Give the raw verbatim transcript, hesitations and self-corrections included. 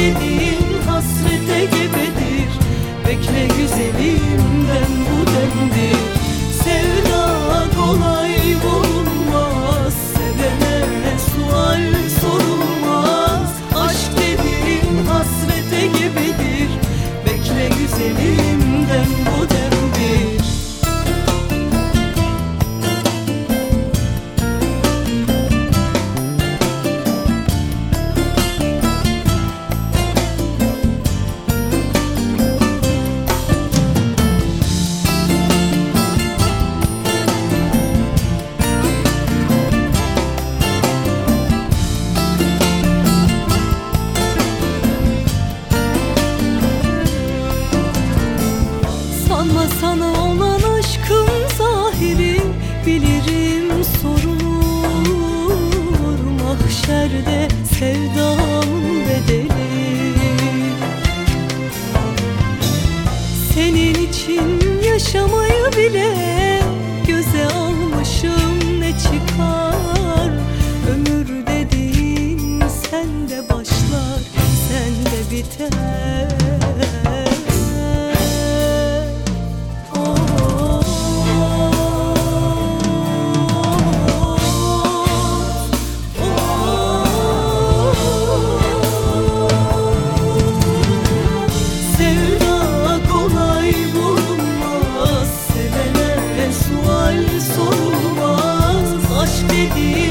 dediğin hasrete gebedir. Bekle güzelimden bu demdir. Sevda kolay bulunmaz, sevene sual sorulmaz. Aşk dediğin hasrete gebedir. Bekle güzelimden bu demdir. Sanma sana olan aşkım zahiri, bilirim sorulur mahşerde sevdamın bedeli. Senin için yaşamayı bile göze almışım, ne çıkar? Ömür dediğin sende başlar, sende biter. Sorulmaz, aşk dediğin